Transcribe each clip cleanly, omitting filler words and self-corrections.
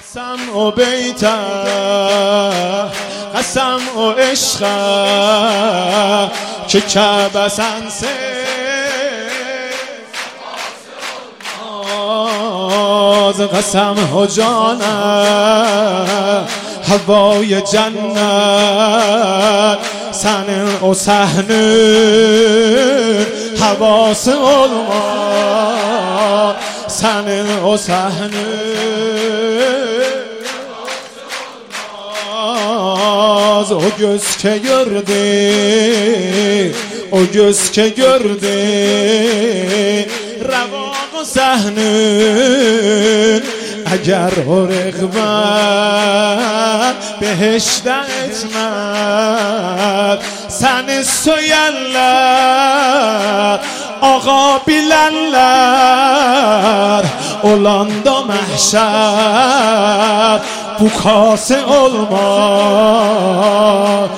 قسم و بیته قسم و عشق که کعبه سنسه قسم و جانه هوای جنت سن و صحنه حواس علما سن و صحنه o göz ke gördü o göz ke gördü رواق و صحنه اگر o رغبت بهشت اتمد سن söylerler آقا bilenler olanda mahşer bu kase olmaz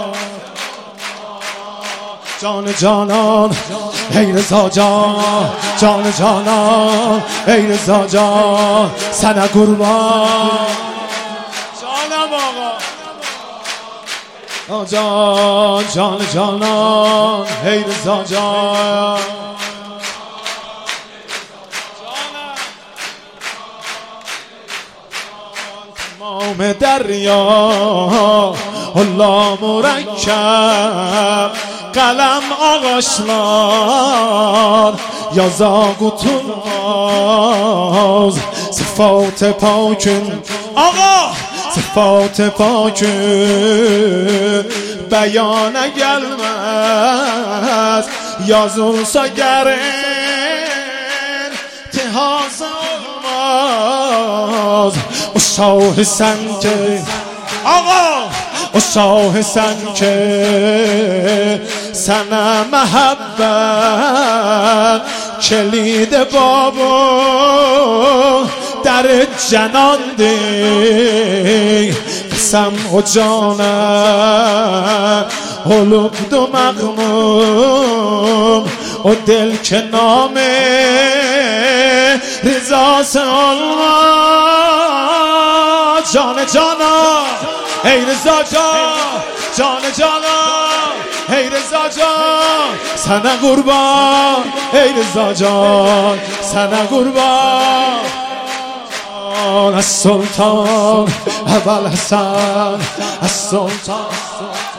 جان جانان ای رضا جان جان جانان ای رضا جان سنه قربان جانم آقا جان جان جانان ای رضا جان تمام دریا الله مرکب قلم ağaçlar yazak tutmaz sıfat-ı pakün ağa sıfat-ı pakün beyana gelmez yazılsa gerek intihası olmaz o şah sen ki ağa o şah sen ki sana محبت کلید بابا در جنان دی قسم و جانم و لبد و مغموم و دل که نام رضا سالما جان جانا ای رضا جان جان جانا ای رضا جان سنه قربان ای رضا جان سنه قربان از سلطان اول حسن از سلطان